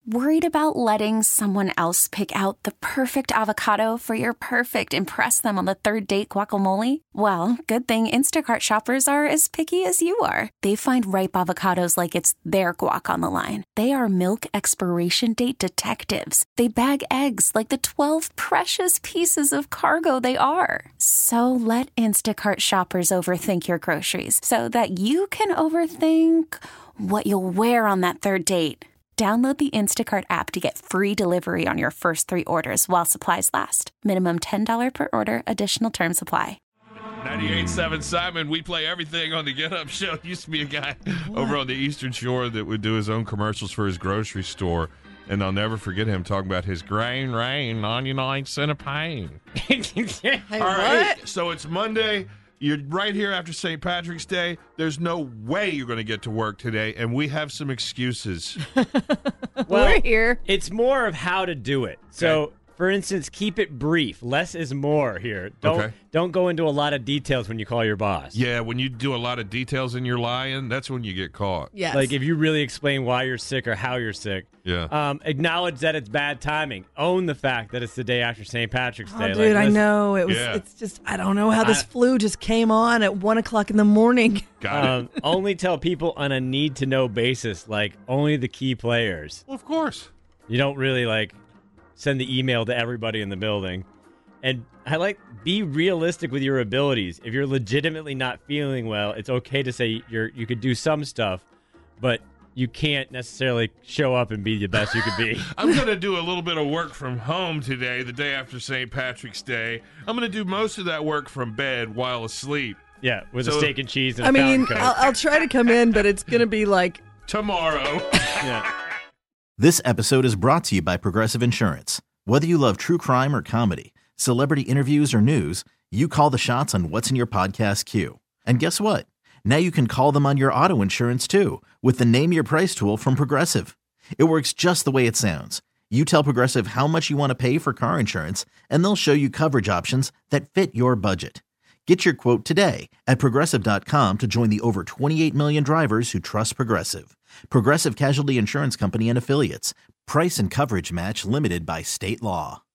Worried about letting someone else pick out the perfect avocado for your perfect impress them on the third date guacamole? Well, good thing Instacart shoppers are as picky as you are. They find ripe avocados like it's their guac on the line. They are milk expiration date detectives. They bag eggs like the 12 precious pieces of cargo they are. So let Instacart shoppers overthink your groceries so that you can overthink what you'll wear on that third date. Download the Instacart app to get free delivery on your first 3 orders while supplies last. Minimum $10 per order. Additional terms apply. 98.7 Simon, we play everything on the Get Up Show. Used to be a guy over on the Eastern Shore that would do his own commercials for his grocery store. And I'll never forget him talking about his grain rain, 99 cent a pain. Hey, All right, so it's Monday. You're right here after St. Patrick's Day. There's no way you're going to get to work today, and we have some excuses. Well, We're here. It's more of how to do it. So, for instance, keep it brief. Less is more here. Don't go into a lot of details when you call your boss. Yeah, when you do a lot of details and you're lying, that's when you get caught. Yes. Like if you really explain why you're sick or how you're sick. Yeah. Acknowledge that it's bad timing. Own the fact that it's the day after St. Patrick's Day. Oh, dude, I know. Yeah. It's just, I don't know how this flu just came on at 1 o'clock in the morning. Got it. Only tell people on a need-to-know basis, like only the key players. Well, of course. You don't really, send the email to everybody in the building. And be realistic with your abilities. If you're legitimately not feeling well, it's okay to say you could do some stuff, but you can't necessarily show up and be the best you could be. I'm going to do a little bit of work from home today, the day after St. Patrick's Day. I'm going to do most of that work from bed while asleep. Yeah, with a steak and cheese and I a mean, Fountain Coke. I'll try to come in, but it's going to be like Tomorrow. Yeah. This episode is brought to you by Progressive Insurance. Whether you love true crime or comedy, celebrity interviews or news, you call the shots on what's in your podcast queue. And guess what? Now you can call them on your auto insurance too with the Name Your Price tool from Progressive. It works just the way it sounds. You tell Progressive how much you want to pay for car insurance, and they'll show you coverage options that fit your budget. Get your quote today at Progressive.com to join the over 28 million drivers who trust Progressive. Progressive Casualty Insurance Company and Affiliates. Price and coverage match limited by state law.